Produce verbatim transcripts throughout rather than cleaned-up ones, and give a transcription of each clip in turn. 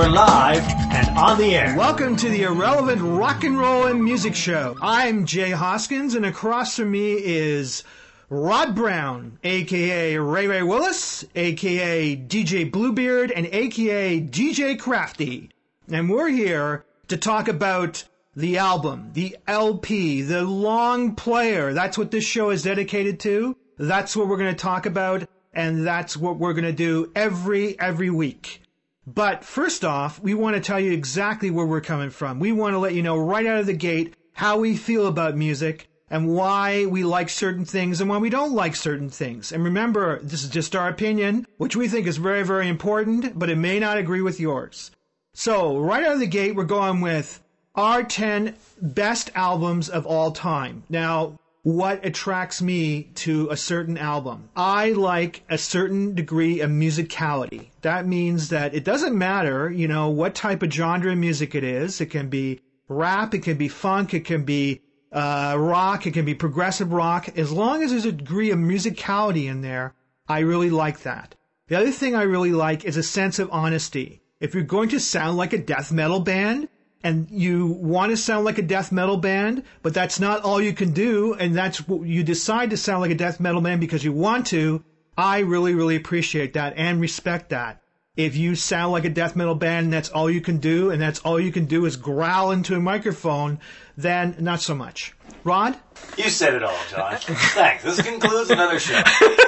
live and on the air. Welcome to the Irrelevant Rock and Roll and Music Show. I'm Jay Hoskins, and across from me is Rod Brown, a k a. Ray Ray Willis, a k a. D J Bluebeard, and a k a. D J Crafty. And we're here to talk about the album, the L P, the long player. That's what this show is dedicated to. That's what we're going to talk about, and that's what we're going to do every, every week. But first off, we want to tell you exactly where we're coming from. We want to let you know right out of the gate how we feel about music and why we like certain things and why we don't like certain things. And remember, this is just our opinion, which we think is very, very important, but it may not agree with yours. So right out of the gate, we're going with our ten best albums of all time. Now, what attracts me to a certain album? I like a certain degree of musicality. That means that it doesn't matter, you know, what type of genre of music it is. It can be rap, it can be funk, it can be uh, rock, it can be progressive rock. As long as there's a degree of musicality in there, I really like that. The other thing I really like is a sense of honesty. If you're going to sound like a death metal band, and you want to sound like a death metal band, but that's not all you can do, and that's what you decide to sound like a death metal band because you want to, I really, really appreciate that and respect that. If you sound like a death metal band and that's all you can do, and that's all you can do is growl into a microphone, then not so much. Rod? You said it all, Josh. Thanks. This concludes another show.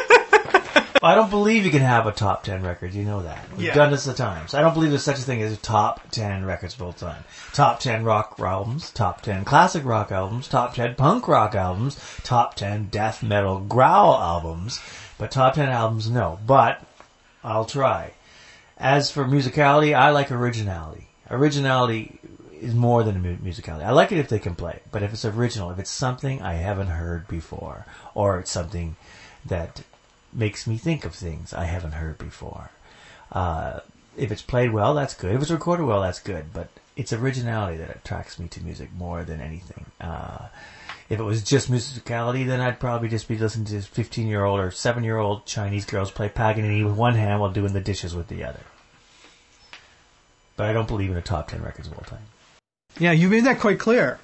I don't believe you can have a top ten record. You know that. We've yeah. done this a times. I don't believe there's such a thing as a top ten records of all time. Top ten rock albums, top ten classic rock albums, top ten punk rock albums, top ten death metal growl albums. But top ten albums, no. But I'll try. As for musicality, I like originality. Originality is more than a musicality. I like it if they can play it. But if it's original, if it's something I haven't heard before, or it's something that makes me think of things I haven't heard before. Uh, if it's played well, that's good. If it's recorded well, that's good. But it's originality that attracts me to music more than anything. Uh, if it was just musicality, then I'd probably just be listening to fifteen-year-old or seven-year-old Chinese girls play Paganini with one hand while doing the dishes with the other. But I don't believe in a top ten records of all time. Yeah, you made that quite clear.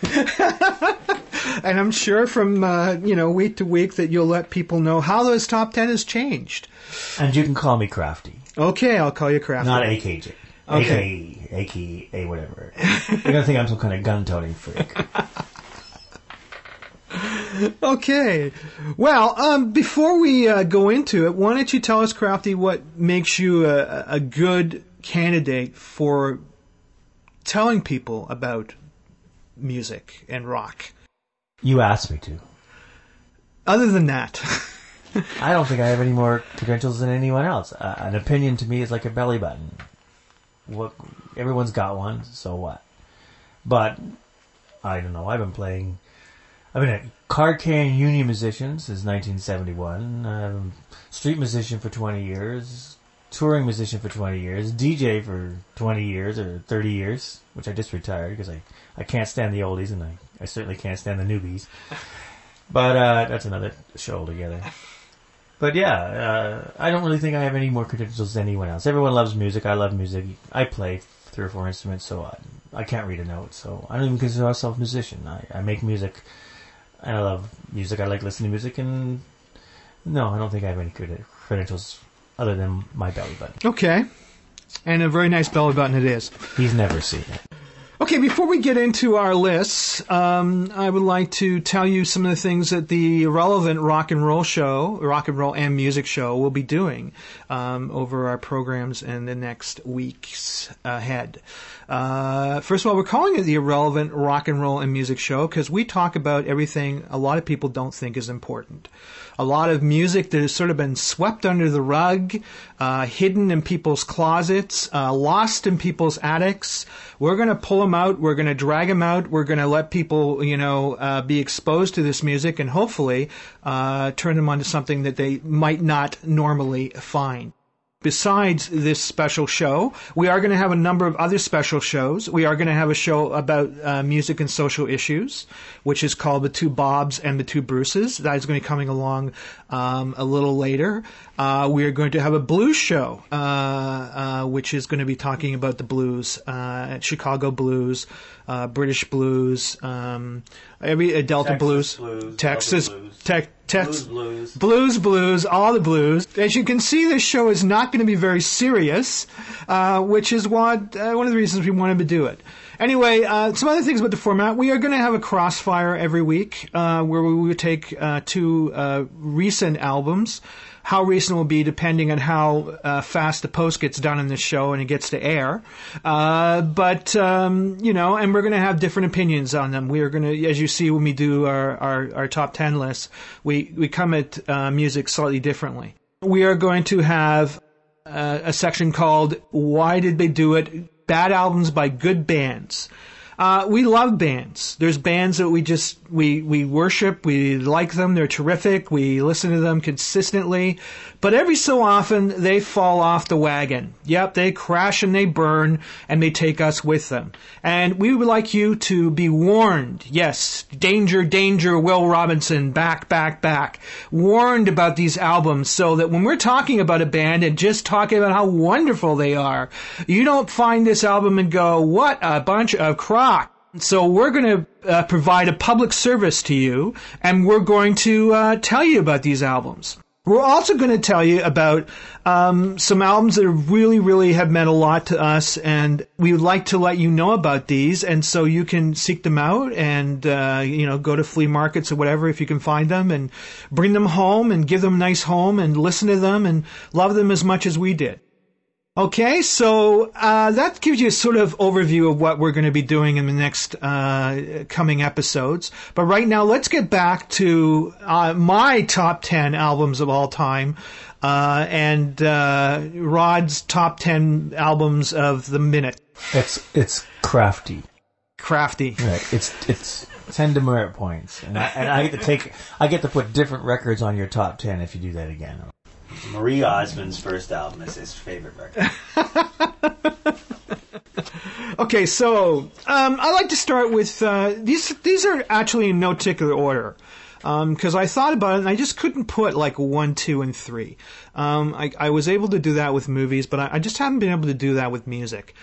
And I'm sure from, uh, you know, week to week that you'll let people know how those top ten has changed. And you can call me Crafty. Okay, I'll call you Crafty. Not A K J. Okay. A K A, whatever. You're going to think I'm some kind of gun-toting freak. Okay. Well, um, before we uh, go into it, why don't you tell us, Crafty, what makes you a, a good candidate for telling people about music and rock? You asked me to. Other than that. I don't think I have any more credentials than anyone else. Uh, an opinion to me is like a belly button. What, everyone's got one, so what? But, I don't know, I've been playing... I've been a card carrying union musician since nineteen seventy-one. Um, street musician for twenty years. Touring musician for twenty years. D J for twenty years or thirty years, which I just retired because I, I can't stand the oldies and I, I certainly can't stand the newbies. But uh, that's another show altogether. But yeah, uh, I don't really think I have any more credentials than anyone else. Everyone loves music. I love music. I play three or four instruments, so I, I can't read a note. So I don't even consider myself a musician. I, I make music, and I love music. I like listening to music, and no, I don't think I have any cred- credentials other than my belly button. Okay. And a very nice belly button it is. He's never seen it. Okay, before we get into our lists, um, I would like to tell you some of the things that the Irrelevant Rock and Roll Show, Rock and Roll and Music Show, will be doing um, over our programs in the next weeks ahead. Uh, first of all, we're calling it the Irrelevant Rock and Roll and Music Show because we talk about everything a lot of people don't think is important. A lot of music that has sort of been swept under the rug, uh, hidden in people's closets, uh, lost in people's attics. We're going to pull them out. We're going to drag them out. We're going to let people, you know, uh, be exposed to this music and hopefully uh, turn them onto something that they might not normally find. Besides this special show, we are going to have a number of other special shows. We are going to have a show about uh, music and social issues, which is called The Two Bobs and The Two Bruces. That is going to be coming along um, a little later. Uh, we are going to have a blues show, uh, uh, which is going to be talking about the blues, uh, Chicago blues, uh, British blues, um, every uh, Delta Texas blues, blues, Texas, Delta blues. Te- Tex- Blues, blues. Blues, blues, all the blues. As you can see, this show is not going to be very serious, uh, which is what, uh, one of the reasons we wanted to do it. Anyway, uh, some other things about the format. We are going to have a crossfire every week, uh, where we will take uh, two uh, recent albums. How recent will be depending on how uh, fast the post gets done in this show and it gets to air. Uh, but, um, you know, and we're going to have different opinions on them. We are going to, as you see when we do our, our, our top ten lists, we, we come at uh, music slightly differently. We are going to have uh, a section called Why Did They Do It? Bad Albums by Good Bands. Uh, we love bands. There's bands that we just, we, we worship, we like them, they're terrific, we listen to them consistently, but every so often they fall off the wagon. Yep, they crash and they burn, and they take us with them. And we would like you to be warned, yes, danger, danger, Will Robinson, back, back, back, warned about these albums so that when we're talking about a band and just talking about how wonderful they are, you don't find this album and go, what a bunch of crap. So we're going to uh, provide a public service to you, and we're going to uh, tell you about these albums. We're also going to tell you about um, some albums that really, really have meant a lot to us, and we would like to let you know about these, and so you can seek them out and, uh, you know, go to flea markets or whatever if you can find them, and bring them home and give them a nice home and listen to them and love them as much as we did. Okay, so uh, that gives you a sort of overview of what we're going to be doing in the next uh, coming episodes. But right now, let's get back to uh, my top ten albums of all time uh, and uh, Rod's top ten albums of the minute. It's it's crafty. Crafty. Right. It's it's ten demerit points, and I, and I get to take I get to put different records on your top ten if you do that again. Marie Osmond's first album is his favorite record. Okay, so um, I like to start with uh, these. These are actually in no particular order because um, I thought about it and I just couldn't put like one, two, and three. Um, I, I was able to do that with movies, but I, I just haven't been able to do that with music.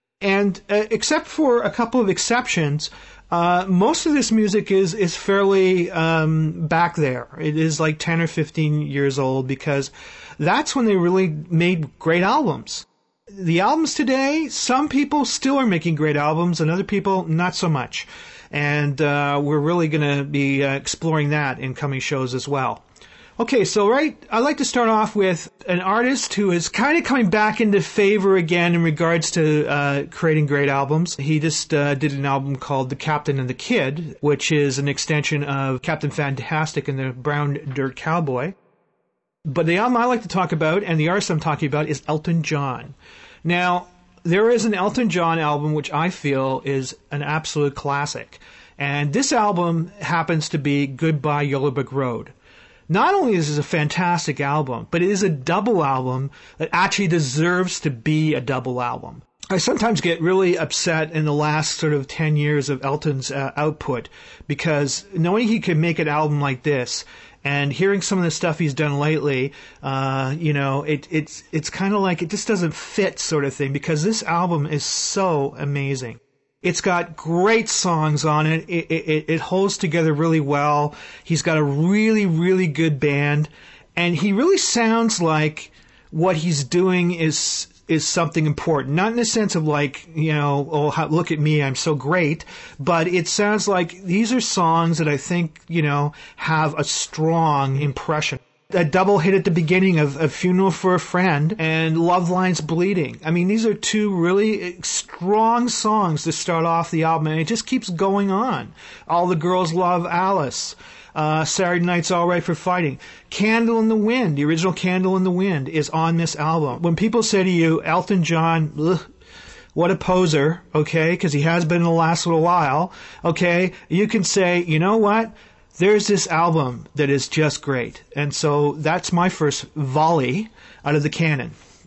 And uh, except for a couple of exceptions, uh, most of this music is, is fairly um, back there. It is like ten or fifteen years old because that's when they really made great albums. The albums today, some people still are making great albums and other people not so much. And uh, we're really going to be uh, exploring that in coming shows as well. Okay, so right, I'd like to start off with an artist who is kind of coming back into favor again in regards to uh, creating great albums. He just uh, did an album called The Captain and the Kid, which is an extension of Captain Fantastic and the Brown Dirt Cowboy. But the album I like to talk about, and the artist I'm talking about, is Elton John. Now, there is an Elton John album which I feel is an absolute classic. And this album happens to be Goodbye Yellow Brick Road. Not only is this a fantastic album, but it is a double album that actually deserves to be a double album. I sometimes get really upset in the last sort of ten years of Elton's uh, output because knowing he can make an album like this and hearing some of the stuff he's done lately, uh, you know, it, it's it's kind of like it just doesn't fit sort of thing because this album is so amazing. It's got great songs on it. It, it. it holds together really well. He's got a really, really good band. And he really sounds like what he's doing is is something important. Not in the sense of like, you know, oh, how, look at me, I'm so great. But it sounds like these are songs that I think, you know, have a strong impression. A double hit at the beginning of A Funeral for a Friend and Love Lines Bleeding. I mean, these are two really strong songs to start off the album, and it just keeps going on. All the Girls Love Alice. Uh, Saturday Night's All Right for Fighting. Candle in the Wind, the original Candle in the Wind, is on this album. When people say to you, Elton John, ugh, what a poser, okay, because he has been in the last little while, okay, you can say, you know what? There's this album that is just great. And so that's my first volley out of the cannon.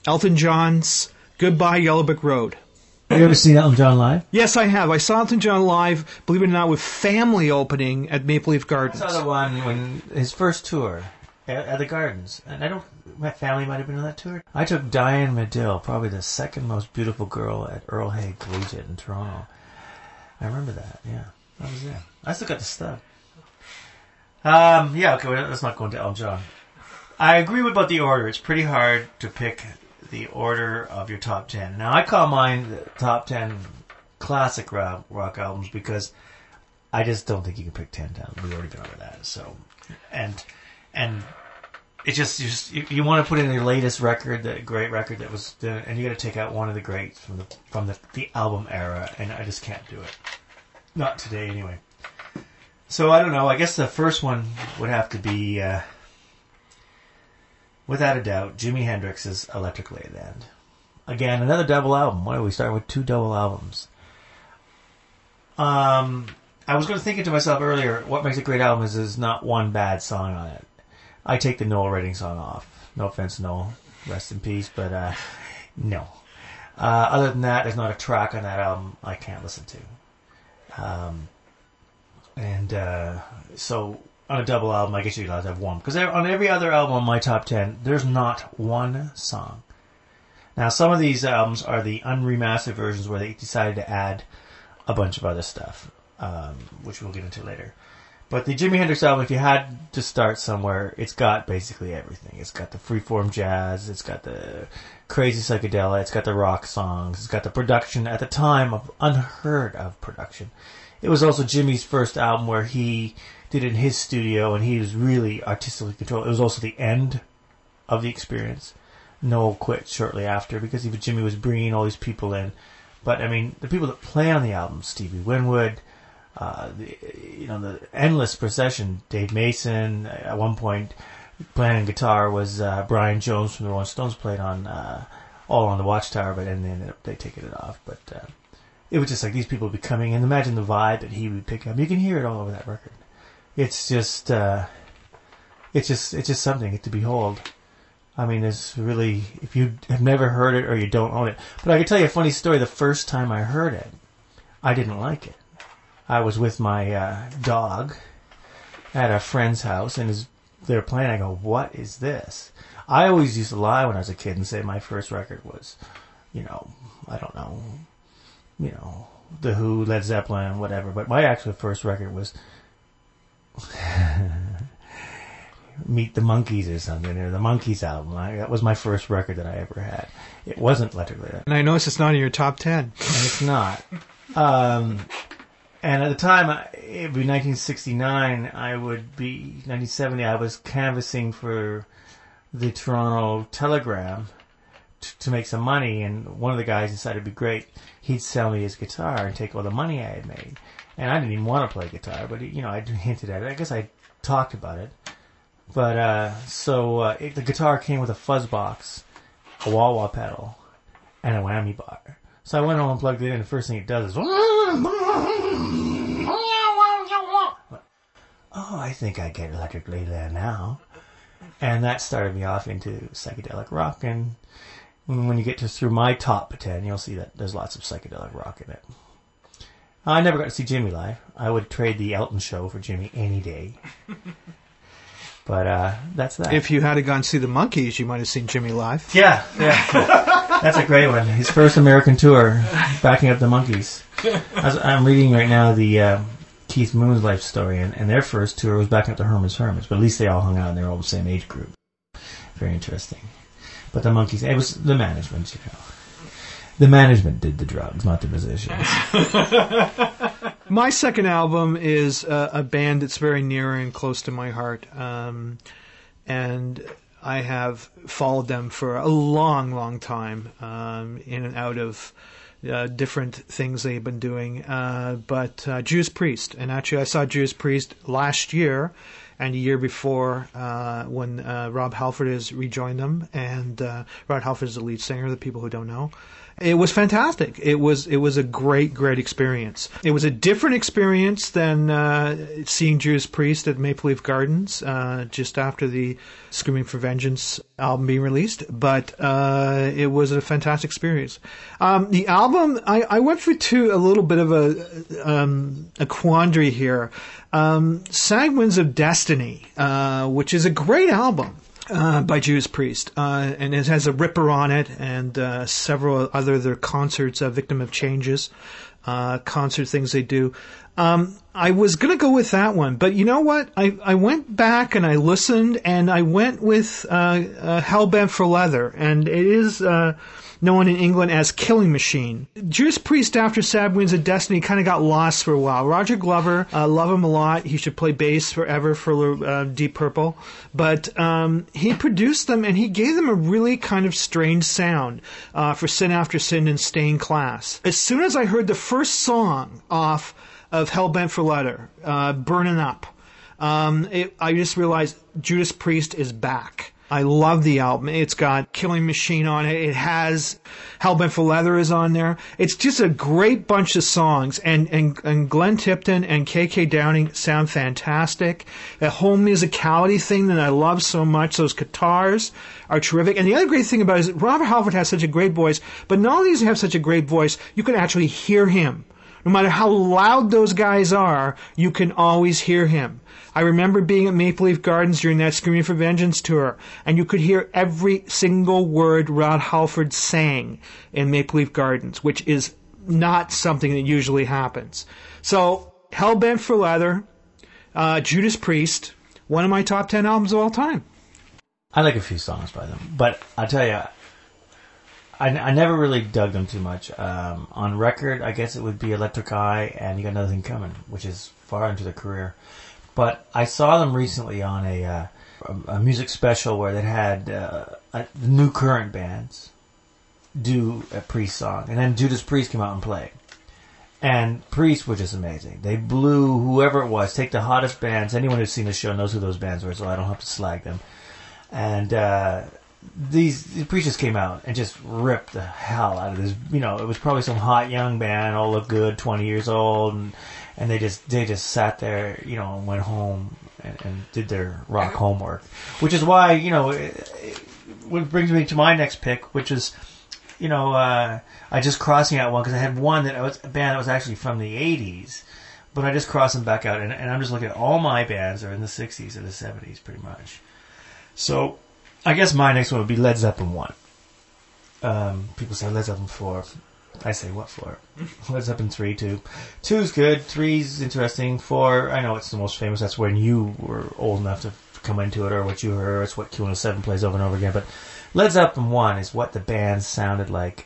Elton John's Goodbye Yellow Brick Road. Have you ever seen Elton John live? Yes, I have. I saw Elton John live, believe it or not, with Family opening at Maple Leaf I Gardens. saw the one when his first tour at, at the Gardens, and I don't. My family might have been on that tour. I took Diane Medill, probably the second most beautiful girl at Earl Haig Collegiate in Toronto. I remember that. Yeah, I was there. I still got the stuff. Um, yeah, okay. Well, let's not go into Elton John. I agree about the order. It's pretty hard to pick the order of your top ten. Now, I call mine the top ten classic rock, rock albums because I just don't think you can pick ten down. We've already been over that. So, and and it just you just you, you want to put in your latest record, the great record that was, and you got to take out one of the greats from the from the, the album era, and I just can't do it. Not today, anyway. So I don't know. I guess the first one would have to be. Uh, Without a doubt, Jimi Hendrix's Electric Ladyland. Again, another double album. Why do we start with two double albums? Um, I was going to think to myself earlier, what makes a great album is there's not one bad song on it. I take the Noel Redding song off. No offense, Noel. Rest in peace, but uh, no. Uh, other than that, there's not a track on that album I can't listen to. Um, and uh, so... On a double album, I guess you'd have to have one. Because on every other album on my top ten, there's not one song. Now, some of these albums are the unremastered versions where they decided to add a bunch of other stuff, um, which we'll get into later. But the Jimi Hendrix album, if you had to start somewhere, it's got basically everything. It's got the freeform jazz, it's got the crazy psychedelic, it's got the rock songs, it's got the production at the time of unheard of production. It was also Jimmy's first album where he did it in his studio, and he was really artistically controlled. It was also the end of the Experience. Noel quit shortly after because he, Jimmy was bringing all these people in. But I mean, the people that play on the album: Stevie Winwood, uh, the, you know, the endless procession. Dave Mason. At one point, playing guitar was uh, Brian Jones from the Rolling Stones. Played on uh, all on the Watchtower, but and then they taken it off. But uh, it was just like these people would be coming in. Imagine the vibe that he would pick up. You can hear it all over that record. It's just, uh, it's just, it's just something to behold. I mean, it's really, if you have never heard it or you don't own it. But I can tell you a funny story. The first time I heard it, I didn't like it. I was with my uh, dog at a friend's house, and as they were playing, I go, "What is this?" I always used to lie when I was a kid and say my first record was, you know, I don't know, you know, The Who, Led Zeppelin, whatever. But my actual first record was Meet the Monkees or something, or the Monkees album. I, that was my first record that I ever had. It wasn't Electric Ladyland. And I notice it's not in your top ten. And it's not. Um, and at the time, it would be nineteen sixty-nine, I would be, nineteen seventy, I was canvassing for the Toronto Telegram t- to make some money, and one of the guys decided it'd be great. He'd sell me his guitar and take all the money I had made. And I didn't even want to play guitar, but, you know, I hinted at it. I guess I talked about it. But, uh, so, uh, it, the guitar came with a fuzz box, a wah-wah pedal, and a whammy bar. So I went home and plugged it in, and the first thing it does is, oh, I think I get Electric Ladyland now. And that started me off into psychedelic rock, and when you get to through my top ten, you'll see that there's lots of psychedelic rock in it. I never got to see Jimmy live. I would trade the Elton show for Jimmy any day. But uh, that's that. If you had gone to see the Monkees, you might have seen Jimmy live. Yeah, yeah. That's a great one. His first American tour, backing up the Monkees. I'm reading right now the uh, Keith Moon's life story, and, and their first tour was backing up the Herman's Hermits, but at least they all hung out and they were all the same age group. Very interesting. But the Monkees, it was the management, you know. The management did the drugs, not the musicians. My second album is uh, a band that's very near and close to my heart. Um, and I have followed them for a long, long time, um, in and out of uh, different things they've been doing. Uh, but uh, Judas Priest. And actually, I saw Judas Priest last year and a year before uh, when uh, Rob Halford has rejoined them, and uh, Rob Halford is the lead singer, the people who don't know. It was fantastic. It was it was a great, great experience. It was a different experience than uh, seeing Judas Priest at Maple Leaf Gardens uh, just after the Screaming for Vengeance album being released, but uh, it was a fantastic experience. Um, the album, I, I went through two, a little bit of a, um, a quandary here. Um, Sad Winds of Destiny, uh, which is a great album. Uh, by Judas Priest, uh, and it has a Ripper on it, and uh, several other their concerts, uh, Victim of Changes, uh, concert things they do. Um, I was gonna go with that one, but you know what? I, I went back and I listened, and I went with uh, uh, Hellbent for Leather, and it is uh, known in England as Killing Machine. Judas Priest, after Sad Winds of Destiny, kind of got lost for a while. Roger Glover, uh, love him a lot. He should play bass forever for uh, Deep Purple. But um, he produced them, and he gave them a really kind of strange sound uh, for Sin After Sin and Stained Class. As soon as I heard the first song off of Hellbent for Leather, uh, Burning Up, um, it, I just realized Judas Priest is back. I love the album. It's got Killing Machine on it. It has Hellbent for Leather is on there. It's just a great bunch of songs. And, and, and Glenn Tipton and K K Downing sound fantastic. The whole musicality thing that I love so much, those guitars are terrific. And the other great thing about it is Robert Halford has such a great voice, but not only does he have such a great voice, you can actually hear him. No matter how loud those guys are, you can always hear him. I remember being at Maple Leaf Gardens during that Screaming for Vengeance tour, and you could hear every single word Rod Halford sang in Maple Leaf Gardens, which is not something that usually happens. So, Hellbent for Leather, uh, Judas Priest, one of my top ten albums of all time. I like a few songs by them, but I'll tell you, I, I never really dug them too much. Um, on record, I guess it would be Electric Eye and You Got Another Thing Coming, which is far into their career. But I saw them recently on a uh, a, a music special where they had uh, a, new current bands do a Priest song, and then Judas Priest came out and played. And Priest were just amazing. They blew whoever it was. Take the hottest bands. Anyone who's seen the show knows who those bands were, so I don't have to slag them. And uh, these the Priest just came out and just ripped the hell out of this. You know, it was probably some hot young band, all look good, twenty years old, and. And they just they just sat there, you know, and went home and, and did their rock homework. Which is why, you know, it, it, what brings me to my next pick, which is, you know, uh, I just crossing out one because I had one that was a band that was actually from the eighties, but I just crossed them back out, and, and I'm just looking at all my bands are in the sixties or the seventies, pretty much. So I guess my next one would be Led Zeppelin one. Um, people say Led Zeppelin four. I say, what for? Led Zeppelin three, two. Two's good. Three's interesting. Four, I know it's the most famous. That's when you were old enough to come into it, or what you heard. It's what Q one oh seven plays over and over again. But Led Zeppelin one is what the band sounded like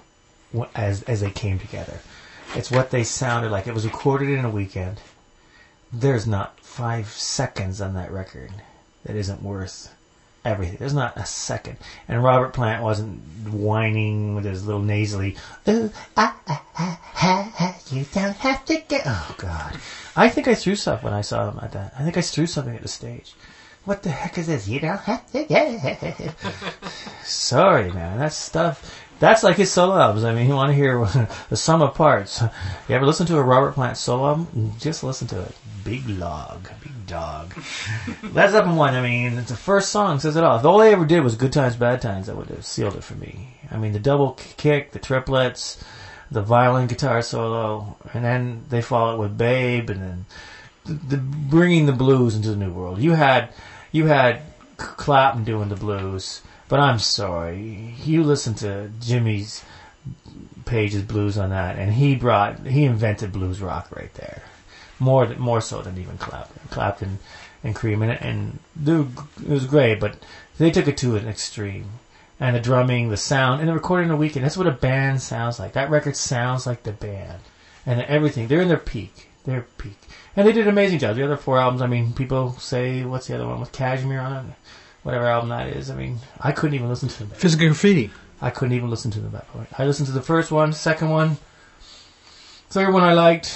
as as they came together. It's what they sounded like. It was recorded in a weekend. There's not five seconds on that record that isn't worth everything. There's not a second. And Robert Plant wasn't whining with his little nasally, ooh, ah, ah, ah, ah, ah, you don't have to get... Oh, God. I think I threw stuff when I saw him at that. I think I threw something at the stage. What the heck is this? You don't have to get... Sorry, man. That stuff... That's like his solo albums. I mean, you want to hear the sum of parts. You ever listen to a Robert Plant solo album? Just listen to it. Big log. Big dog. Led Zeppelin one, I mean, the first song says it all. If all they ever did was Good Times, Bad Times, that would have sealed it for me. I mean, the double kick, the triplets, the violin guitar solo, and then they follow it with Babe, and then the, the bringing the blues into the new world. You had, you had Clapton doing the blues. But I'm sorry, you listen to Jimmy's Page's blues on that, and he brought, he invented blues rock right there, more than, more so than even Clapton, Clapton and Cream, and, and it was great. But they took it to an extreme, and the drumming, the sound, and the recording in a weekend. That's what a band sounds like. That record sounds like the band, and everything. They're in their peak, their peak, and they did an amazing job. The other four albums, I mean, people say, what's the other one with Kashmir on it? Whatever album that is, I mean, I couldn't even listen to them. Physical Graffiti. I couldn't even listen to them at that point. I listened to the first one, second one, third one I liked.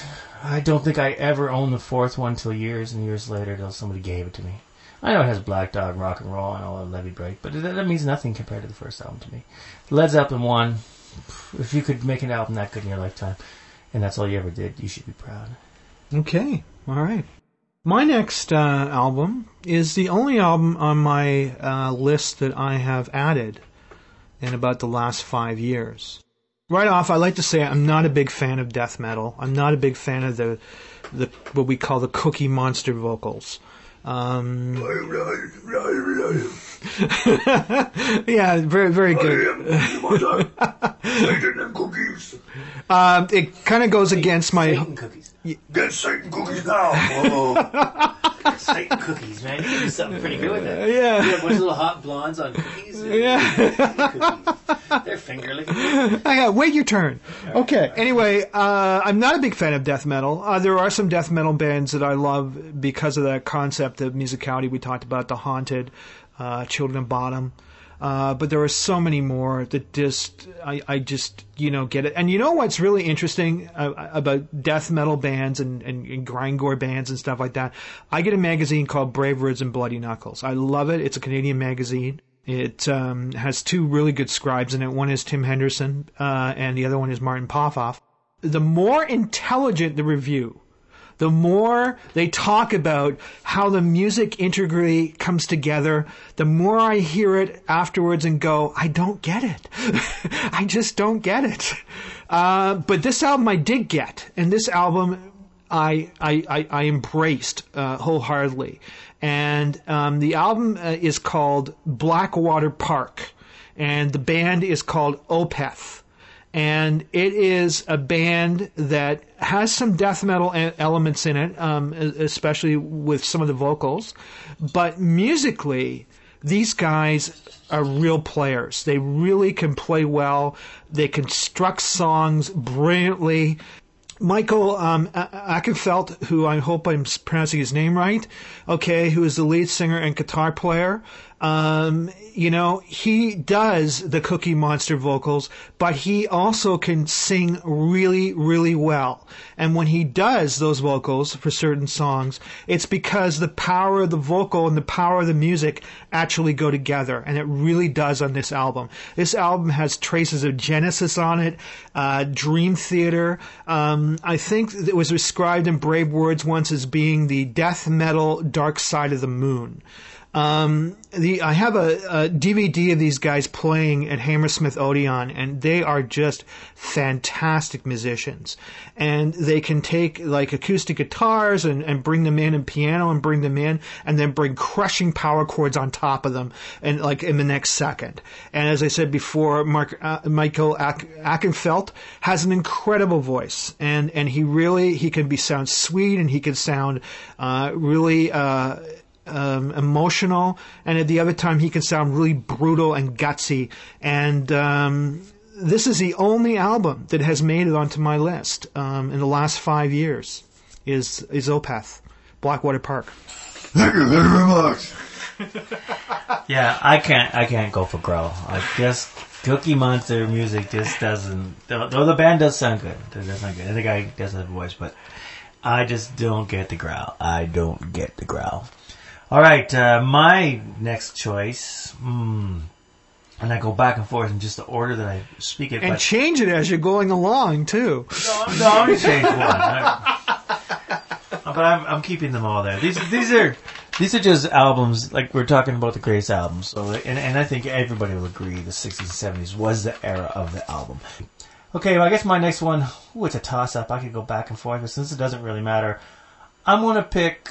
I don't think I ever owned the fourth one till years and years later, until somebody gave it to me. I know it has Black Dog, Rock and Roll, and all of Levy Break, but that, that means nothing compared to the first album to me. Led Zeppelin one, if you could make an album that good in your lifetime, and that's all you ever did, you should be proud. Okay, all right. My next uh, album is the only album on my uh, list that I have added in about the last five years. Right off, I like to say I'm not a big fan of death metal. I'm not a big fan of the, the what we call the Cookie Monster vocals. Um, yeah, very, very good. uh, it kind of goes against my. Satan cookies. Get Satan cookies now. Whoa. Satan cookies, man. You can do something pretty good with that. Yeah. You have a bunch of little hot blondes on cookies. Yeah. Cookies. They're finger licking. Yeah, wait your turn. Okay. Anyway, uh, I'm not a big fan of death metal. Uh, there are some death metal bands that I love because of that concept of musicality we talked about, The Haunted, uh, Children of Bodom. Uh, but there are so many more that just, I, I just, you know, get it. And you know what's really interesting uh, about death metal bands and, and, and grindcore bands and stuff like that? I get a magazine called Brave Words and Bloody Knuckles. I love it. It's a Canadian magazine. It um, has two really good scribes in it. One is Tim Henderson, uh, and the other one is Martin Popoff. The more intelligent the review, the more they talk about how the music integrally comes together, the more I hear it afterwards and go, I don't get it. I just don't get it. Uh, but this album I did get, and this album I I, I, I embraced uh, wholeheartedly. And um, the album uh, is called Blackwater Park, and the band is called Opeth. And it is a band that has some death metal elements in it, um, especially with some of the vocals. But musically, these guys are real players. They really can play well. They construct songs brilliantly. Michael um, Ackenfeld, who I hope I'm pronouncing his name right, okay, who is the lead singer and guitar player, um, you know, he does the Cookie Monster vocals, but he also can sing really, really well. And when he does those vocals for certain songs, it's because the power of the vocal and the power of the music actually go together, and it really does on this album. This album has traces of Genesis on it, uh, Dream Theater. Um, I think it was described in Brave Words once as being the death metal Dark Side of the Moon. Um, the, I have a, a D V D of these guys playing at Hammersmith Odeon, and they are just fantastic musicians. And they can take like acoustic guitars and, and bring them in, and piano and bring them in, and then bring crushing power chords on top of them, and like in the next second. And as I said before, Mark uh, Michael Ackenfeld has an incredible voice, and and he really he can be sound sweet, and he can sound uh, really. Uh, Um, emotional, and at the other time he can sound really brutal and gutsy. And um, this is the only album that has made it onto my list um, in the last five years. Is is Opeth, Blackwater Park. Thank you very much. Yeah, I can't. I can't go for growl. I just Cookie Monster music just doesn't. Though the band does sound good, it does sound good. And the guy does have a voice, but I just don't get the growl. I don't get the growl. All right, uh, my next choice, mm, and I go back and forth in just the order that I speak it. And but, change it as you're going along, too. No, I'm, no, I'm going to change one. I, but I'm, I'm keeping them all there. These these are these are just albums, like we're talking about the greatest albums. So, and, and I think everybody will agree the sixties and seventies was the era of the album. Okay, well, I guess my next one, ooh, it's a toss-up. I could go back and forth, but since it doesn't really matter, I'm going to pick...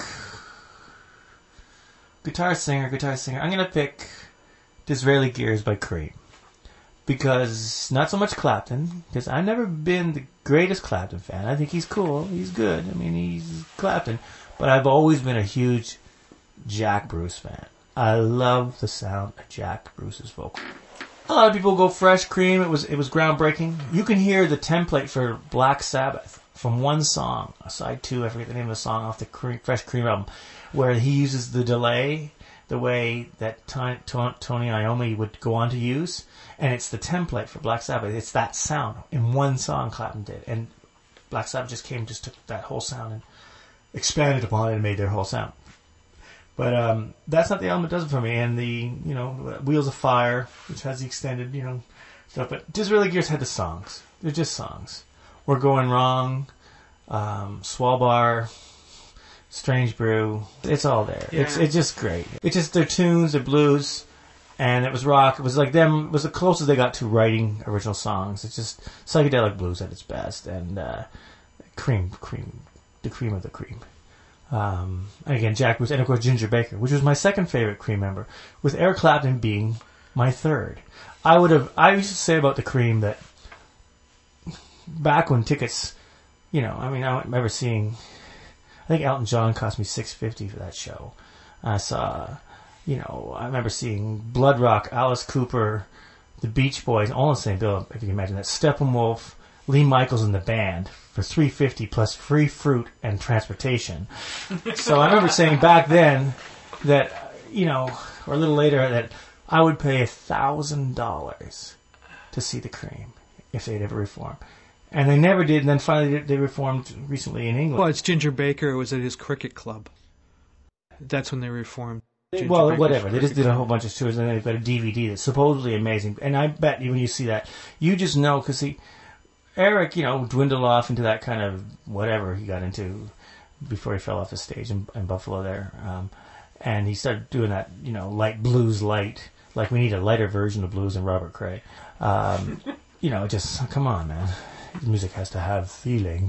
Guitar singer, guitar singer. I'm going to pick Disraeli Gears by Cream. Because, not so much Clapton, because I've never been the greatest Clapton fan. I think he's cool, he's good. I mean, he's Clapton. But I've always been a huge Jack Bruce fan. I love the sound of Jack Bruce's vocal. A lot of people go Fresh Cream. It was it was groundbreaking. You can hear the template for Black Sabbath from one song, side two, I forget the name of the song off the Cream, Fresh Cream album, where he uses the delay the way that Tony, Tony Iommi would go on to use, and it's the template for Black Sabbath. It's that sound in one song Clapton did, and Black Sabbath just came, just took that whole sound and expanded upon it and made their whole sound. But um, that's not the album that does it for me. And the, you know, Wheels of Fire, which has the extended, you know, stuff. But Disraeli Gears had the songs. They're just songs. We're Going Wrong, um, Swalbar, Strange Brew. It's all there. Yeah. It's it's just great. It's just their tunes, their blues, and it was rock. It was like them. It was the closest they got to writing original songs. It's just psychedelic blues at its best, and uh, cream, cream, the cream of the cream. Um, and again, Jack Bruce, and of course Ginger Baker, which was my second favorite Cream member, with Eric Clapton being my third. I would have. I used to say about the Cream that back when tickets, you know, I mean, I remember seeing. I think Elton John cost me six fifty for that show. I saw, you know, I remember seeing Blood Rock, Alice Cooper, the Beach Boys, all in the same bill. If you can imagine that, Steppenwolf, Lee Michaels and the band for three fifty plus free fruit and transportation. So I remember saying back then that, you know, or a little later, that I would pay a thousand dollars to see the Cream if they'd ever reform. And they never did, and then finally they reformed recently in England. Well, it's Ginger Baker. It was at his cricket club. That's when they reformed. Ginger well, Baker's whatever. They just did a club. whole bunch of tours, and then they've got a D V D that's supposedly amazing. And I bet you when you see that, you just know, because he, Eric, you know, dwindled off into that kind of whatever he got into before he fell off the stage in, in Buffalo there. Um, and he started doing that, you know, light blues light. Like, we need a lighter version of blues than Robert Cray. Um, you know, just, come on, man. Music has to have feeling.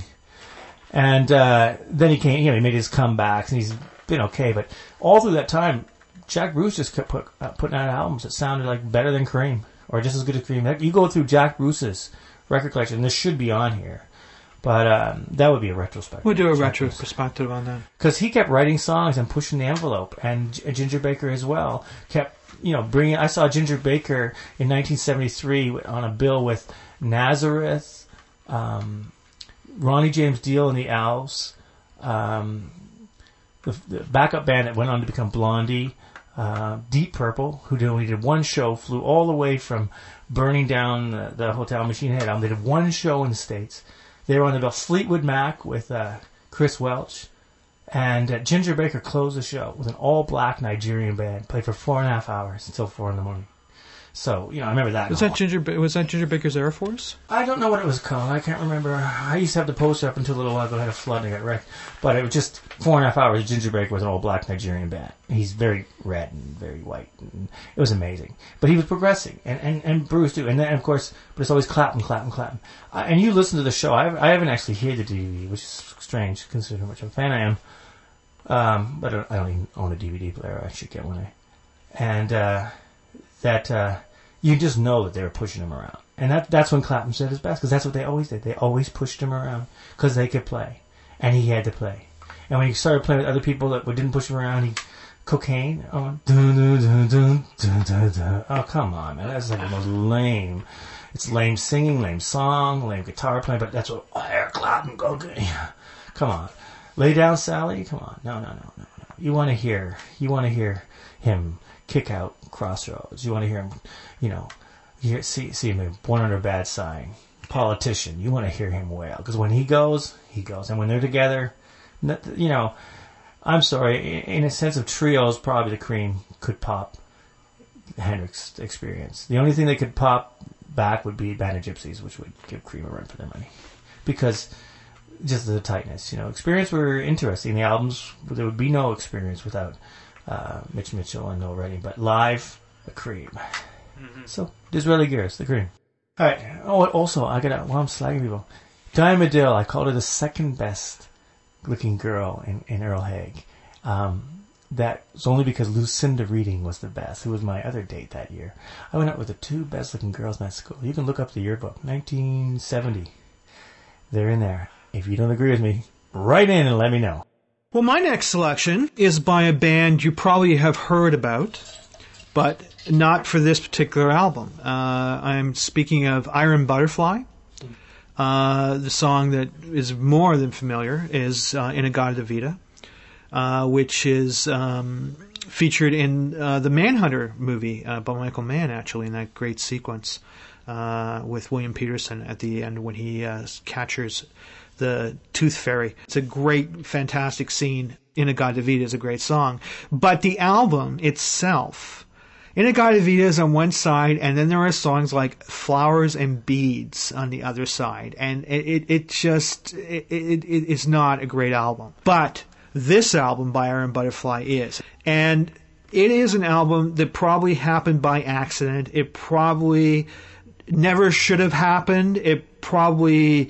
And uh, then he came, you know, he made his comebacks, and he's been okay. But all through that time, Jack Bruce just kept put, uh, putting out albums that sounded like better than Cream, or just as good as Cream. You go through Jack Bruce's record collection, and this should be on here. But um, that would be a retrospective. We'll do a retrospective on that. Because he kept writing songs and pushing the envelope. And G- Ginger Baker as well kept, you know, bringing... I saw Ginger Baker in nineteen seventy-three on a bill with Nazareth, Um, Ronnie James Dio and the Alves, um, the, the backup band that went on to become Blondie, uh, Deep Purple, who did, only did one show, flew all the way from burning down the, the Hotel Machine Head album. They did one show in the States. They were on the bill. Fleetwood Mac with uh, Chris Welch, and uh, Ginger Baker closed the show with an all-black Nigerian band, played for four and a half hours until four in the morning. So, you know, I remember that. Was that Ginger? Was that Ginger Baker's Air Force? I don't know what it was called. I can't remember. I used to have the poster up until a little while ago. I had a flood and I got wrecked. But it was just four and a half hours. Ginger Baker was an old black Nigerian band. He's very red and very white. And it was amazing. But he was progressing. And, and, and Bruce too. And then, of course, but it's always clapping, clapping, clapping. Uh, and you listen to the show. I, I haven't actually heard the D V D, which is strange considering how much of a fan I am. Um, but I don't, I don't even own a D V D player. I should get one. And uh, that... Uh, you just know that they were pushing him around. And that that's when Clapton said his best, because that's what they always did. They always pushed him around because they could play. And he had to play. And when he started playing with other people that didn't push him around, he... Cocaine? Oh, dun, dun, dun, dun, dun, dun, dun. Oh, come on, man. That's like the most lame. It's lame singing, lame song, lame guitar playing, but that's what... Oh, Eric Clapton, cocaine. Come on. Lay Down, Sally? Come on. No, no, no, no, no. You want to hear... You want to hear him... kick out Crossroads. You want to hear him, you know, hear, see see him Born Under a Bad Sign. Politician. You want to hear him wail. Because when he goes, he goes. And when they're together, you know, I'm sorry, in a sense of trios, probably the Cream could pop Hendrix Experience. The only thing they could pop back would be Band of Gypsies, which would give Cream a run for their money. Because just the tightness, you know. Experience were interesting. The albums, there would be no Experience without Uh, Mitch Mitchell and Noel Redding, but live, the Cream. Mm-hmm. So, Disraeli Gears, the Cream. Alright, oh, also, I gotta, while I'm slagging people, Diamond Dill, I called her the second best looking girl in, in Earl Haig. Um, that was only because Lucinda Reading was the best, who was my other date that year. I went out with the two best looking girls in that school. You can look up the yearbook, nineteen seventy. They're in there. If you don't agree with me, write in and let me know. Well, my next selection is by a band you probably have heard about, but not for this particular album. Uh, I'm speaking of Iron Butterfly. Uh, the song that is more than familiar is uh, In-A-Gadda-Da-Vida, uh, which is um, featured in uh, the Manhunter movie uh, by Michael Mann, actually, in that great sequence. uh, with William Peterson at the end when he uh, captures the Tooth Fairy. It's a great, fantastic scene. In-A-Gadda-Da-Vida is a great song. But the album itself, In-A-Gadda-Da-Vida is on one side, and then there are songs like Flowers and Beads on the other side. And it, it, it just, it, it, it is not a great album. But this album by Iron Butterfly is. And it is an album that probably happened by accident. It probably never should have happened. It probably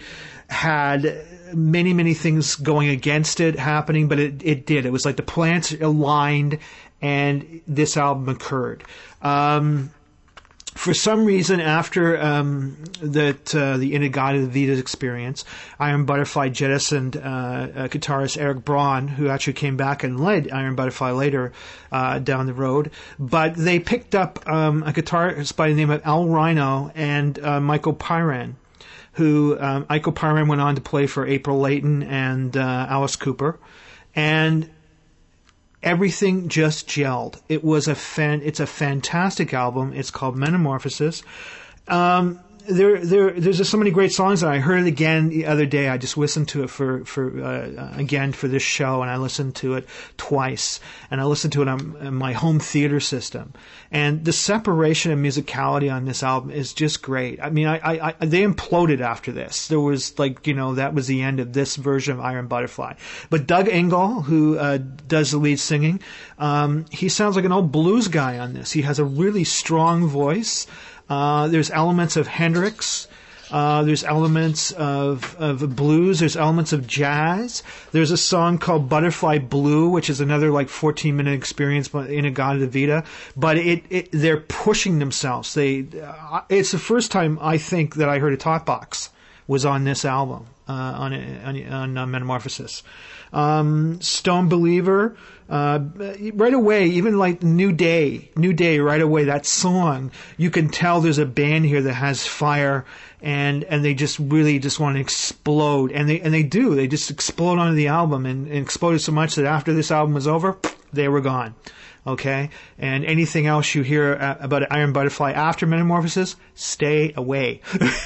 had many, many things going against it happening, but it, it did. It was like the planets aligned and this album occurred. Um, for some reason, after um, that uh, the In-A-Gadda-Da-Vida experience, Iron Butterfly jettisoned uh, uh, guitarist Eric Braun, who actually came back and led Iron Butterfly later uh, down the road. But they picked up um, a guitarist by the name of Al Rhino and uh, Michael Pyran, who um, Iko Pyran went on to play for April Layton and uh, Alice Cooper, and everything just gelled. It was a fan. It's a fantastic album. It's called Metamorphosis. Um, there, there, there's just so many great songs that I heard it again the other day. I just listened to it for, for uh, again for this show, and I listened to it twice, and I listened to it on, on my home theater system. And the separation of musicality on this album is just great. I mean, I, I, I they imploded after this. There was like, you know, that was the end of this version of Iron Butterfly. But Doug Engel, who uh, does the lead singing, um, he sounds like an old blues guy on this. He has a really strong voice. Uh, there's elements of Hendrix. Uh, there's elements of, of blues. There's elements of jazz. There's a song called Butterfly Blue, which is another like fourteen minute experience in In-A-Gadda-Da-Vida. But it, it, they're pushing themselves. They, uh, it's the first time I think that I heard a talk box was on this album, uh, on, on, on uh, Metamorphosis. Um, Stone Believer, uh, right away, even like New Day, New Day, right away, that song, you can tell there's a band here that has fire, and, and they just really just want to explode. And they, and they do, they just explode onto the album and, and exploded so much that after this album was over, they were gone. Okay? And anything else you hear about Iron Butterfly after Metamorphosis, stay away.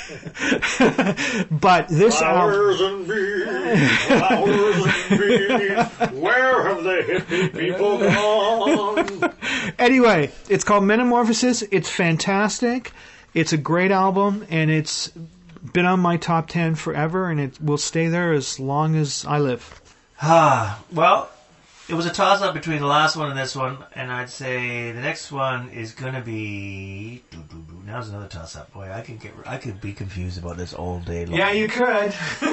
But this Flowers album... and bees, flowers and bees, where have the hippie people gone? Anyway, it's called Metamorphosis. It's fantastic. It's a great album, and it's been on my top ten forever, and it will stay there as long as I live. Ah, well... It was a toss-up between the last one and this one, and I'd say the next one is going to be... Now's another toss-up. Boy, I could get, I could be confused about this all day long. Yeah, you could.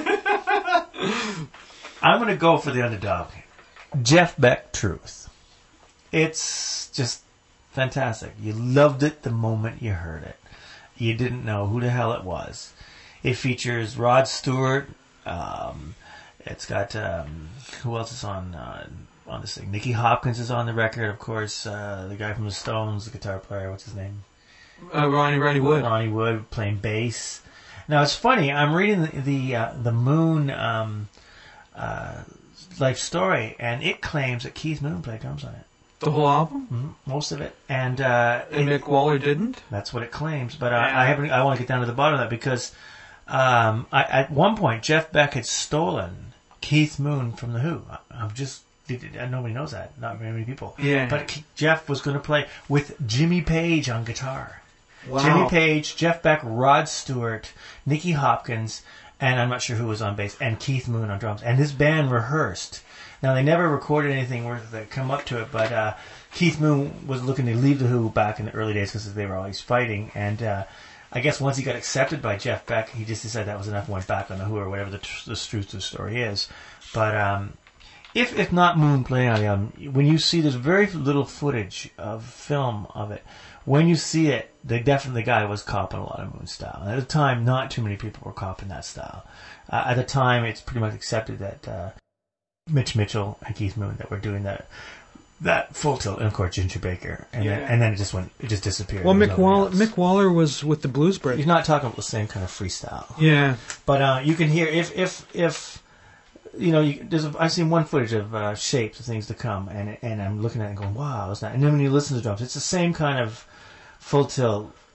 I'm going to go for the underdog. Jeff Beck, Truth. It's just fantastic. You loved it the moment you heard it. You didn't know who the hell it was. It features Rod Stewart. Um, it's got... Um, who else is on... Uh, on this thing. Nicky Hopkins is on the record, of course. Uh, the guy from the Stones, the guitar player, what's his name? Uh, Ronnie Ronnie Wood. Ronnie Wood playing bass. Now it's funny. I'm reading the the, uh, the Moon um, uh, life story, and it claims that Keith Moon played drums on it. The whole album, mm-hmm. Most of it, and uh, and it, Mick Waller didn't. That's what it claims, but I, I haven't. I want to get down to the bottom of that because um, I, at one point Jeff Beck had stolen Keith Moon from the Who. I, I'm just. Nobody knows that. Not very many people. Yeah. But Jeff was going to play with Jimmy Page on guitar. Wow. Jimmy Page, Jeff Beck, Rod Stewart, Nicky Hopkins, and I'm not sure who was on bass, and Keith Moon on drums. And this band rehearsed. Now, they never recorded anything worth that come up to it, but uh, Keith Moon was looking to leave the Who back in the early days because they were always fighting. And uh, I guess once he got accepted by Jeff Beck, he just decided that was enough and went back on the Who or whatever the, tr- the truth of the story is. But... Um, If if not Moon playing on the album, when you see, there's very little footage of film of it. When you see it, the definitely the guy was copping a lot of Moon style. And at the time, not too many people were copping that style. Uh, at the time, it's pretty much accepted that uh, Mitch Mitchell and Keith Moon that were doing that that full tilt, and of course Ginger Baker, and yeah. then and then it just went, it just disappeared. Well, Mick Waller, Mick Waller was with the Blues Brothers. He's not talking about the same kind of freestyle. Yeah, but uh, you can hear if if if. You know, you, there's a, I've seen one footage of uh, shapes of things to come, and and I'm looking at it and going, wow, it's not. And then when you listen to the drums, it's the same kind of full tilt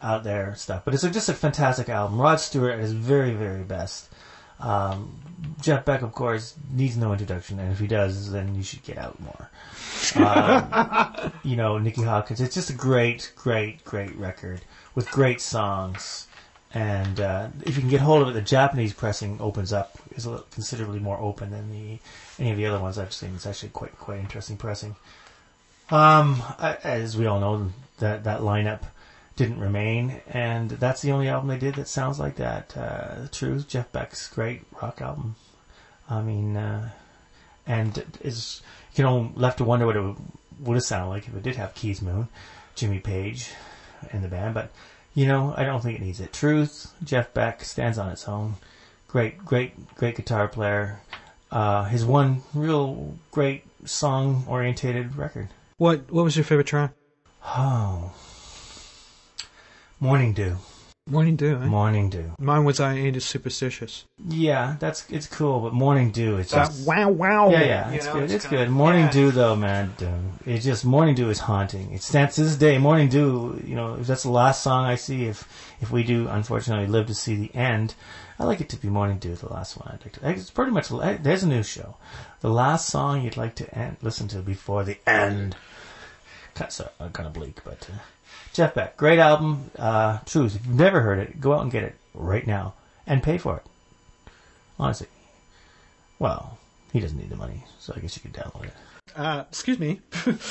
out there stuff. But it's a, just a fantastic album. Rod Stewart at his very, very best. Um, Jeff Beck, of course, needs no introduction, and if he does, then you should get out more. Um, you know, Nicky Hopkins. It's just a great, great, great record with great songs. And uh, if you can get hold of it, the Japanese pressing opens up, is a little, considerably more open than the any of the other ones I've seen. It's actually quite quite interesting pressing. Um, I, as we all know, that that lineup didn't remain, and that's the only album they did that sounds like that. Uh, Truth, Jeff Beck's great rock album. I mean, uh, and is you know left to wonder what it would, would have sounded like if it did have Keith Moon, Jimmy Page in the band, but you know I don't think it needs it. Truth, Jeff Beck stands on its own. Great, great, great guitar player. Uh, his one real great song-orientated record. What What was your favorite track? Oh. Morning Dew. Morning Dew, eh? Morning Dew. Mine was I Ain't As Superstitious. Yeah, that's it's cool, but Morning Dew is just... Uh, wow, wow. Yeah, yeah, You it's know, good, it's it's kinda- good. Morning yeah. Dew, though, man, dude, it's just, Morning Dew is haunting. It stands to this day, Morning Dew, you know, if that's the last song I see, if if we do, unfortunately, live to see the end, I like it to be Morning Dew, the last one I'd like to... It's pretty much, there's a new show. The last song you'd like to end, listen to before the end. Kind of, kind of bleak, but... Uh, Jeff Beck, great album. Uh, Truth, if you've never heard it, go out and get it right now. And pay for it. Honestly. Well, he doesn't need the money, so I guess you could download it. Uh, excuse me.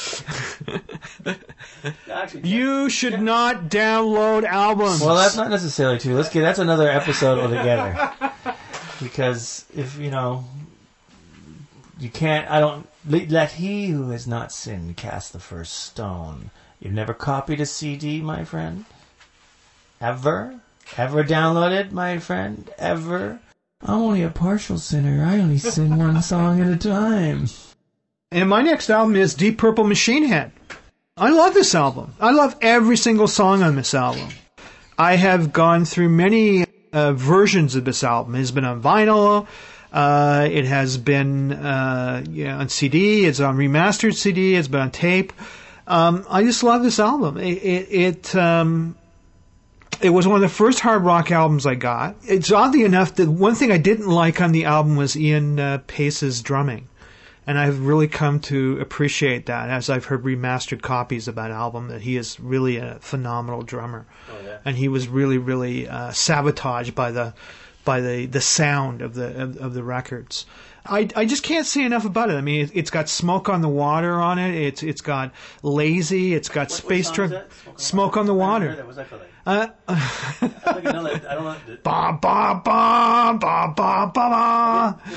Actually, You should not download albums. well, that's not necessarily true. Let's get, that's another episode altogether. Because if, you know, you can't, I don't, let he who has not sinned cast the first stone. You've never copied a C D, my friend? Ever? Ever downloaded, my friend? Ever? I'm only a partial sinner. I only sing one song at a time. And my next album is Deep Purple Machine Head. I love this album. I love every single song on this album. I have gone through many uh, versions of this album. It has been on vinyl. Uh, it has been uh, yeah, on C D. It's on remastered C D. It's been on tape. Um, I just love this album. It it it, um, it was one of the first hard rock albums I got. It's oddly enough that one thing I didn't like on the album was Ian uh, Pace's drumming, and I've really come to appreciate that as I've heard remastered copies of that album. That he is really a phenomenal drummer, Oh, yeah. and he was really really uh, sabotaged by the by the, the sound of the of, of the records. I, I just can't say enough about it. I mean, it, it's got Smoke on the Water on it. It's it's got Lazy. It's got Space Truck. Smoke on the Water. What was that for like? Uh, I don't know. I don't know. ba ba ba ba ba ba ba.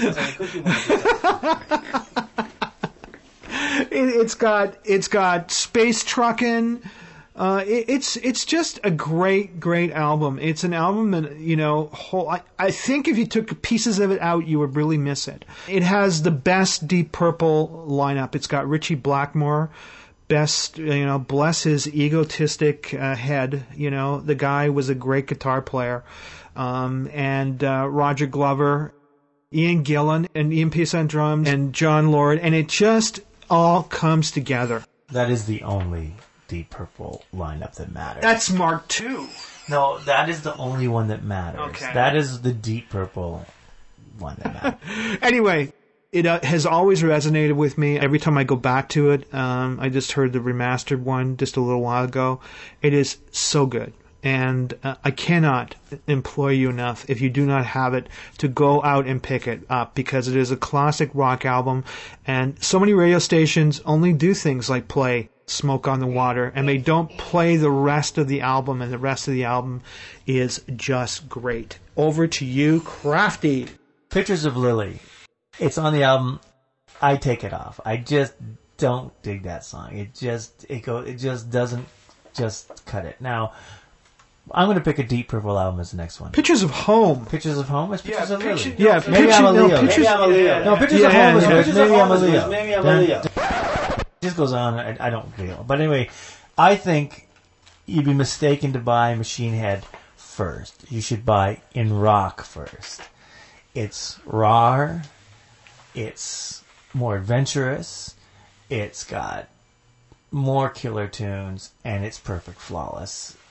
It, it's got it's got Space Truckin'. Uh, it, it's it's just a great great album. It's an album that you know whole. I, I think if you took pieces of it out, you would really miss it. It has the best Deep Purple lineup. It's got Richie Blackmore, best you know, bless his egotistic uh, head. You know, the guy was a great guitar player, um, and uh, Roger Glover, Ian Gillan, and Ian Pace on drums, and John Lord, and it just all comes together. That is the only Deep Purple lineup that matters. That's Mark two. No, that is the only one that matters. Okay. That is the Deep Purple one that matters. Anyway, it uh, has always resonated with me. Every time I go back to it, um, I just heard the remastered one just a little while ago. It is so good. And uh, I cannot employ you enough, if you do not have it, to go out and pick it up, because it is a classic rock album. And so many radio stations only do things like play Smoke on the Water, and they don't play the rest of the album, and the rest of the album is just great. Over to you, Crafty. Pictures of Lily. It's on the album. I take it off. I just don't dig that song. It just it go it just doesn't just cut it. Now, I'm going to pick a Deep Purple album as the next one. Pictures of Home. Pictures of Home is Pictures Yeah, of picture- Lily. Yeah, Maybe picture- I'm a no, Leo. pictures- Maybe I'm a Leo. No, Pictures of Yeah, Home is yeah. Pictures Maybe I'm a Leo. Maybe I'm a Leo. It just goes on. I, I don't feel. But anyway, I think you'd be mistaken to buy Machine Head first. You should buy In Rock first. It's raw. It's more adventurous. It's got more killer tunes, and it's perfect, flawless.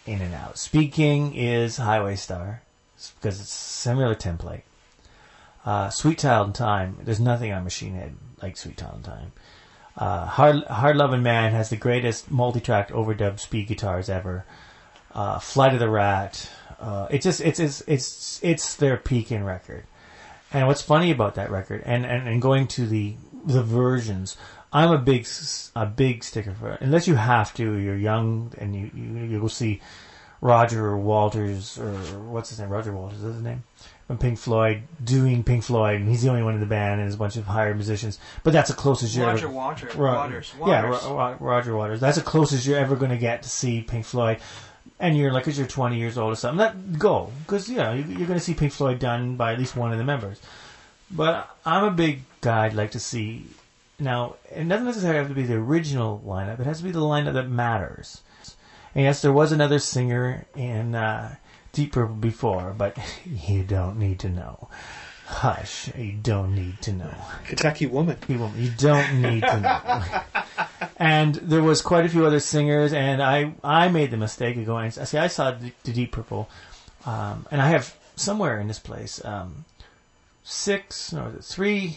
in and out. Speaking is Highway Star because it's similar template. Uh, Sweet Child in Time, there's nothing on Machine Head like Sweet Child in Time. Uh, Hard, Hard Lovin' Man has the greatest multi-tracked overdub speed guitars ever. Uh, Flight of the Rat. Uh, it just it's it's it's it's their peak-in record. And what's funny about that record, and, and, and going to the the versions, I'm a big a big sticker for it. Unless you have to, you're young and you you, you go see Roger Walters or what's his name? Roger Walters is his name from Pink Floyd doing Pink Floyd, and he's the only one in the band, and there's a bunch of hired musicians. But that's the closest you're Roger ever, Water, Ro- Waters. Yeah, Waters. Ro- Ro- Roger Waters. That's the closest you're ever going to get to see Pink Floyd. And you're like, because you're twenty years old or something, that go. Because, you know, you're going to see Pink Floyd done by at least one of the members. But I'm a big guy. I'd like to see... Now, it doesn't necessarily have to be the original lineup. It has to be the lineup that matters. And yes, there was another singer in uh, Deep Purple before, but you don't need to know. Hush, you don't need to know. Kentucky Woman. You don't need to know. And there was quite a few other singers, and I, I made the mistake of going... See, I saw the, the Deep Purple, um, and I have somewhere in this place um, six, no, three,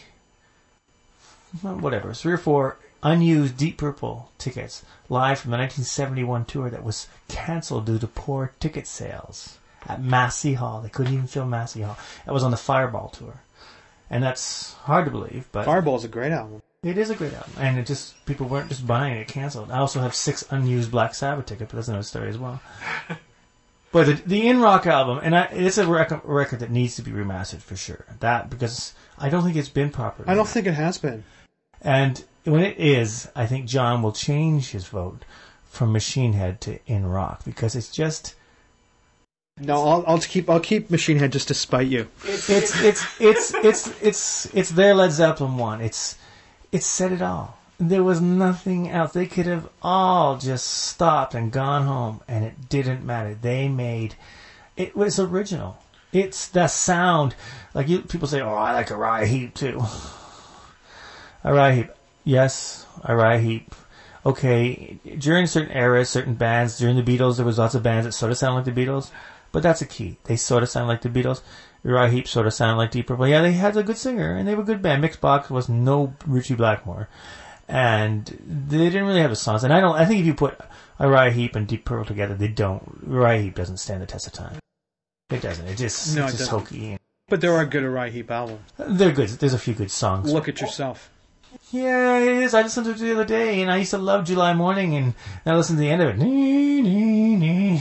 whatever, three or four unused Deep Purple tickets live from the nineteen seventy-one tour that was cancelled due to poor ticket sales at Massey Hall. They couldn't even fill Massey Hall. That was on the Fireball tour. And that's hard to believe, but... Fireball's a great album. It is a great album. And it just, people weren't just buying it cancelled. I also have six unused Black Sabbath tickets, but that's another story as well. But the, the In Rock album, and I, it's a rec- record that needs to be remastered for sure. That, because I don't think it's been properly. I don't think it has been. And when it is, I think John will change his vote from Machine Head to In Rock, because it's just... No, I'll, I'll keep I'll keep Machine Head just to spite you. It's it's it's it's it's it's it's their Led Zeppelin one. It's it's said it all. There was nothing else. They could have all just stopped and gone home, and it didn't matter. They made it was original. It's the sound. Like you, people say, "Oh, I like Uriah Heep too." Uriah Heep, yes, Uriah Heep. Okay, during certain eras, certain bands, during the Beatles, there was lots of bands that sort of sound like the Beatles. But that's a key. They sort of sound like the Beatles. Uriah Heep sort of sounded like Deep Purple. Yeah, they had a good singer, and they were a good band. Mixbox was no Richie Blackmore. And they didn't really have the songs. And I don't. I think if you put Uriah Heep and Deep Purple together, they don't. Uriah Heep doesn't stand the test of time. It doesn't. It just, No, it's it just doesn't. hokey. But there are good Uriah Heep albums. They're good. There's a few good songs. Look at Yourself. Yeah, it is. I listened to it the other day, and I used to love July Morning, and I listened to the end of it. Nee, nee, nee.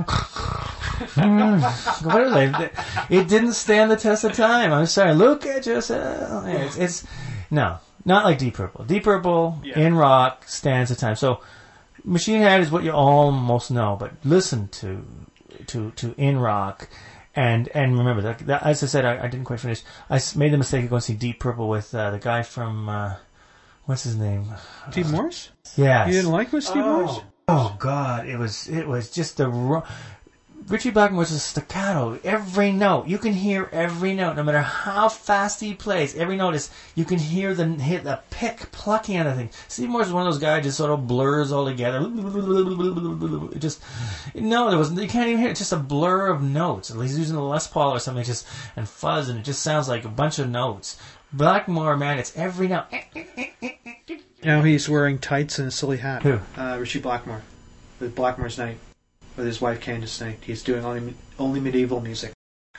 What is it? It didn't stand the test of time. I'm sorry. Look at yourself. It's, it's no, not like Deep Purple. Deep Purple Yeah. In Rock stands the time. So Machine Head is what you almost know, but listen to to to In Rock. And and remember, that, that, as I said, I, I didn't quite finish. I s- made the mistake of going to see Deep Purple with uh, the guy from, uh, what's his name? Steve Morse? Yes. You didn't like with Steve Morse? Oh, God. It was it was just the wrong... Richie Blackmore's a staccato. Every note. You can hear every note. No matter how fast he plays, every note is... You can hear the hit the pick plucking on the thing. Steve Morse is one of those guys just sort of blurs all together. It just... No, there was... You can't even hear it. It's just a blur of notes. He's using the Les Paul or something, just and fuzz, and it just sounds like a bunch of notes. Blackmore, man, it's every note. Now he's wearing tights and a silly hat. Who? Uh, Richie Blackmore. With Blackmore's Night. With his wife Candace Knight. He's doing only only medieval music.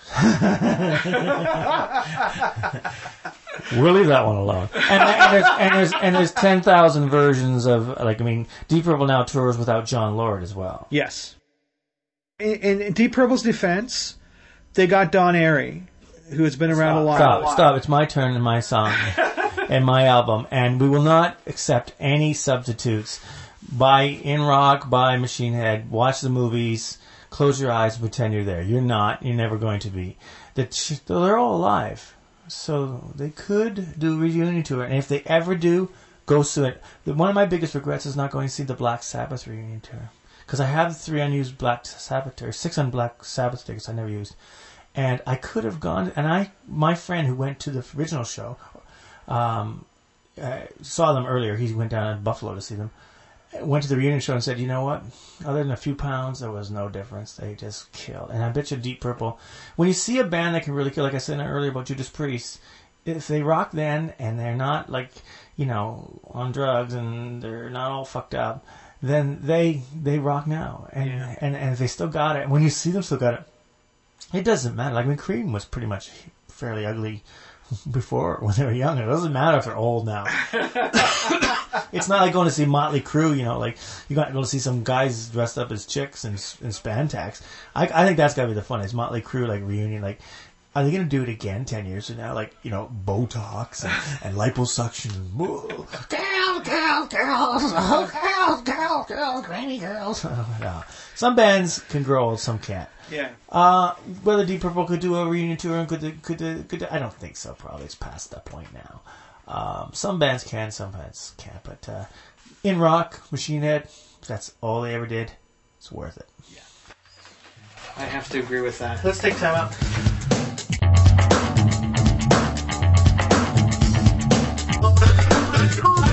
We'll leave that one alone. And, and there's and there's and there's ten thousand versions of, like, I mean, Deep Purple now tours without John Lord as well. Yes. In, in Deep Purple's defense, they got Don Airey, who has been around a while. Stop, stop. It's my turn and my song and my album, and we will not accept any substitutes. Buy In Rock, buy Machine Head, watch the movies, close your eyes and pretend you're there. You're not. You're never going to be. The, they're all alive. So they could do a reunion tour, and if they ever do, go to it. One of my biggest regrets is not going to see the Black Sabbath reunion tour. Because I have three unused Black Sabbath, or six on Black Sabbath tickets I never used. And I could have gone, and I, my friend who went to the original show, um, uh, saw them earlier. He went down to Buffalo to see them. went to the reunion show and said, you know what? Other than a few pounds, there was no difference. They just killed. And I bet you Deep Purple, when you see a band that can really kill, like I said earlier about Judas Priest, if they rock then and they're not like, you know, on drugs and they're not all fucked up, then they they rock now. And, Yeah. and, and if they still got it, when you see them still got it, it doesn't matter. Like, I mean, Cream was pretty much fairly ugly before when they were young. It doesn't matter if they're old now. It's not like going to see Motley Crue, you know, like you got to go to see some guys dressed up as chicks and in spandex. I, I think that's got to be the funnest. Motley Crue, like, reunion, like, are they going to do it again ten years from now? Like, you know, Botox and, and liposuction. Whoa. Girls, girls, girls, oh, girls, girls, girls, granny girls. Oh, no. Some bands can grow old, some can't. Yeah. Uh, whether Deep Purple could do a reunion tour and could they, could they, could they, I don't think so. Probably it's past that point now. Um, some bands can, some bands can't. But uh, in rock, Machine Head, if that's all they ever did, it's worth it. Yeah. I have to agree with that. Let's take time out. Thank you.